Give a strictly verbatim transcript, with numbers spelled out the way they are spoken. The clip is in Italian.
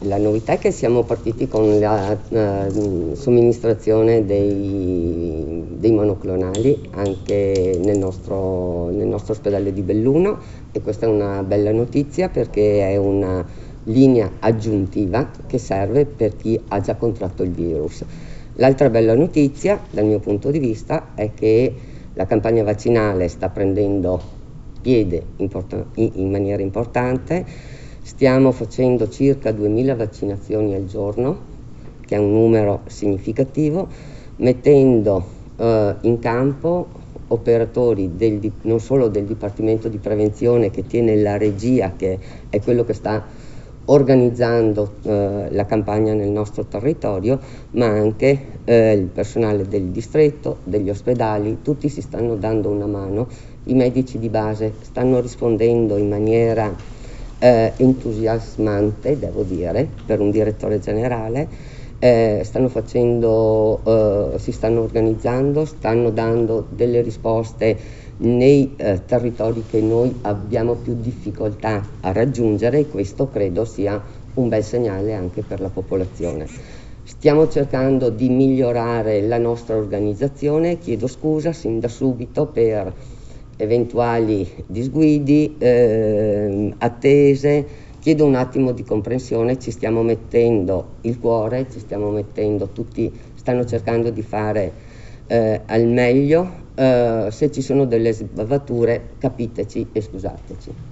La novità è che siamo partiti con la uh, somministrazione dei, dei monoclonali anche nel nostro, nel nostro ospedale di Belluno, e questa è una bella notizia perché è una linea aggiuntiva che serve per chi ha già contratto il virus. L'altra bella notizia dal mio punto di vista è che la campagna vaccinale sta prendendo piede in maniera importante. Stiamo facendo circa duemila vaccinazioni al giorno, che è un numero significativo, mettendo eh, in campo operatori del, non solo del Dipartimento di Prevenzione, che tiene la regia, che è quello che sta organizzando eh, la campagna nel nostro territorio, ma anche eh, il personale del distretto, degli ospedali. Tutti si stanno dando una mano, i medici di base stanno rispondendo in maniera eh, entusiasmante, devo dire, per un direttore generale. Eh, stanno facendo, eh, si stanno organizzando, stanno dando delle risposte nei eh, territori che noi abbiamo più difficoltà a raggiungere, e questo credo sia un bel segnale anche per la popolazione. Stiamo cercando di migliorare la nostra organizzazione, chiedo scusa sin da subito per eventuali disguidi, eh, attese, chiedo un attimo di comprensione, ci stiamo mettendo il cuore, ci stiamo mettendo tutti, stanno cercando di fare eh, al meglio. Uh, se ci sono delle sbavature capiteci e scusateci.